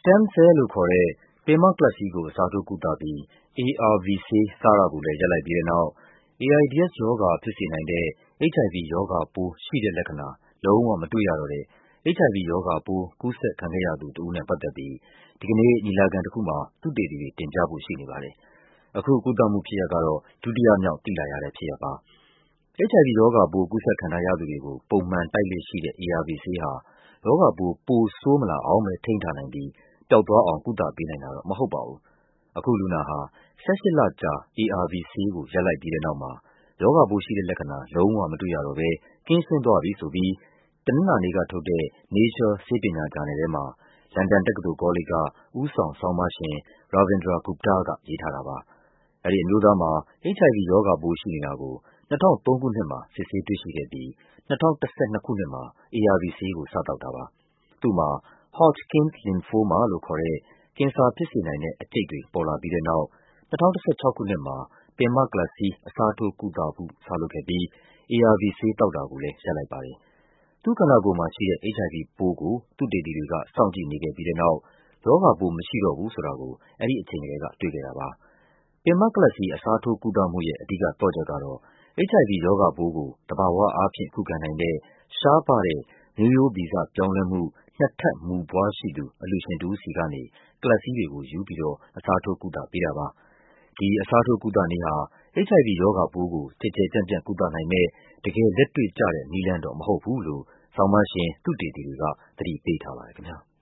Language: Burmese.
stem cell လို့ခေါ်တဲ့ ပင်မကလပ်စည်းကို အစားထိုးကုသပြီး ARV ဆေးစားတာကိုလည်း ရပ်လိုက်ပြီးတဲ့နောက် AIDS ရောဂါဖြစ်စေနိုင်တဲ့ HIV ရောဂါပိုးရှိတဲ့လက္ခဏာ လုံးဝမတွေ့ရတော့တဲ့ HIV ရောဂါပိုး ကူးစက်ခံခဲ့ရသူတဦးနဲ့ပတ်သက်ပြီး ဒီကနေ့ညီလာခံတခုမှာ သုတေသီတွေတင်ပြဖို့ရှိနေပါတယ်။ အခုကုသမှုဖြစ်ရပ်ကတော့ ဒုတိယမြောက် သိလာရတဲ့ဖြစ်ရပ်ပါ။ HIV ရောဂါပိုး ကူးစက်ခံထားရသူတွေကို ပုံမှန်တိုက်လေ့ရှိတဲ့ ARV ဆေးဟာ ရောဂါပိုး ပိုဆိုးမလာအောင်ပဲ ထိန်းထားနိုင်ပြီး ပျောက်သွားအောင် ကုသပေးနိုင်တာတော့ မဟုတ်ပါဘူး။ အခုလူနာဟာ 18 လကြာ ARV ဆေးကို ရပ်လိုက်ပြီးတဲ့နောက်မှာ ရောဂါပိုးရှိတဲ့လက္ခဏာ လုံးဝမတွေ့ရတော့ဘဲ ကင်းရှင်းသွားပြီဆိုပြီး တနင်္လာနေ့ကထုတ်တဲ့ Nature ဆေးပညာဂျာနယ်ထဲမှာ လန်ဒန်တက္ကသိုလ်ကောလိပ်က ဦးဆောင်ဆောင်းပါးရှင် Ravindra Gupta က ရေးထားတာပါ။ အဲဒီအမျိုးသားမှာ HIV ရောဂါပိုးရှိနေတာကို 2003 ခုနှစ်မှာ စစ်ဆေးတွေ့ရှိခဲ့ပြီး 2012 ခုနှစ်မှာ ARV ဆေးကို စသောက်တာပါ။ သူ့မှာ Hodgkin's lymphoma လို့ခေါ်တဲ့ ကင်ဆာဖြစ်စေနိုင်တဲ့အကျိတ်တွေ ပေါ်လာပြီးတဲ့နောက် 2016 ခုနှစ်မှာ ပင်မကလပ်စည်း အစားထိုးကုသမှု စလုပ်ခဲ့ပြီး ARV ဆေးသောက်တာကိုလည်း ရပ်လိုက်ပါတယ်။ သူ့ခန္ဓာကိုယ်မှာရှိတဲ့ HIV ပိုးကို သုတေသီတွေက စောင့်ကြည့်နေခဲ့ပြီးတဲ့နောက် ရောဂါပိုးမရှိတော့ဘူးဆိုတာကို အဲဒီအချိန်ကတည်းက တွေ့ခဲ့တာပါ။ ပင်မကလပ်စည်း အစားထိုးကုသမှုရဲ့ အဓိကသော့ချက်ကတော့ HIV ရောဂါပိုးကို သဘာဝအားဖြင့် ခုခံနိုင်တဲ့ ရှားပါးတဲ့ မျိုးရိုးဗီဇပြောင်းလဲမှု နှစ်ထပ်မူပွားရှိသူ အလှူရှင်တဦးဆီကနေ ကလပ်စည်းတွေကိုယူပြီးတော့ အစားထိုးကုသပေးတာပါ။ ဒီအစားထိုးကုသနည်းဟာ HIV ရောဂါပိုးကို ကျယ်ကျယ်ပြန့်ပြန့် ကုသနိုင်မယ့် တကယ်လက်တွေ့ကျတဲ့နည်းလမ်းတော့ မဟုတ်ဘူးလို့ ဆောင်းပါးရှင် သုတေသီတွေက သတိပေးထားပါတယ်ခင်ဗျား။